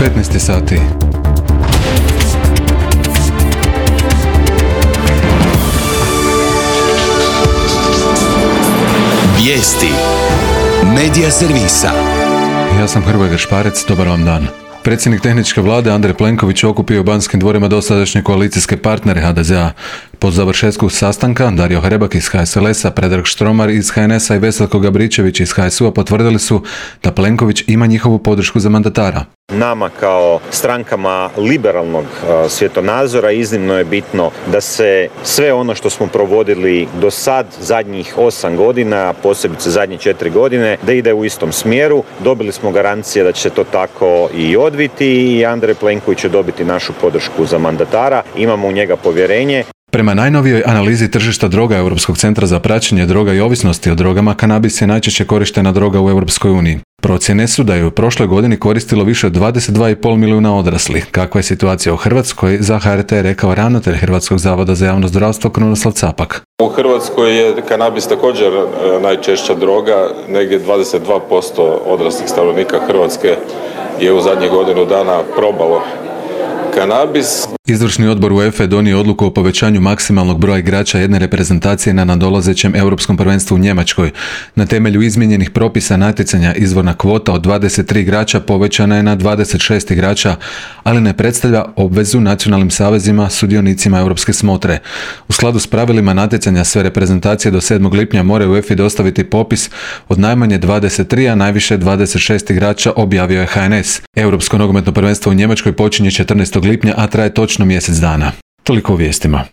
15 sati. Vijesti Medija servisa. Ja sam Hrvoje Gršparec, dobar vam dan. Predsjednik tehničke vlade Andrej Plenković okupio u Banskim dvorima dosadašnje koalicijske partnere HDZ-a. Po završetku sastanka Dario Hrebak iz HSLS-a, Predrag Štromar iz HNS-a i Veselko Gabričević iz HSU-a potvrdili su da Plenković ima njihovu podršku za mandatara. Nama kao strankama liberalnog svjetonazora iznimno je bitno da se sve ono što smo provodili do sad, zadnjih 8 godina, posebice zadnje 4 godine, da ide u istom smjeru. Dobili smo garancije da će to tako i odviti i Andrej Plenković će dobiti našu podršku za mandatara. Imamo u njega povjerenje. Prema najnovijoj analizi tržišta droga Europskog centra za praćenje droga i ovisnosti o drogama, kanabis je najčešće korištena droga u Europskoj uniji. Procjene su da je u prošloj godini koristilo više od 22,5 milijuna odraslih. Kakva je situacija u Hrvatskoj, za HRT je rekao ravnatelj Hrvatskog zavoda za javno zdravstvo Krunoslav Capak. U Hrvatskoj je kanabis također najčešća droga, negdje 22% odraslih stanovnika Hrvatske je u zadnjih godinu dana probalo kanabis. Izvršni odbor UEFA donio odluku o povećanju maksimalnog broja igrača jedne reprezentacije na nadolazećem europskom prvenstvu u Njemačkoj. Na temelju izmijenjenih propisa natjecanja izvorna kvota od 23 igrača povećana je na 26 igrača, ali ne predstavlja obvezu nacionalnim savezima sudionicima europske smotre. U skladu s pravilima natjecanja sve reprezentacije do 7. lipnja moraju UEFA dostaviti popis od najmanje 23, a najviše 26 igrača, objavio je HNS. Europsko nogometno prvenstvo u Njemačkoj počinje 14. lipnja, a traje točno mjesec dana. Toliko u vijestima.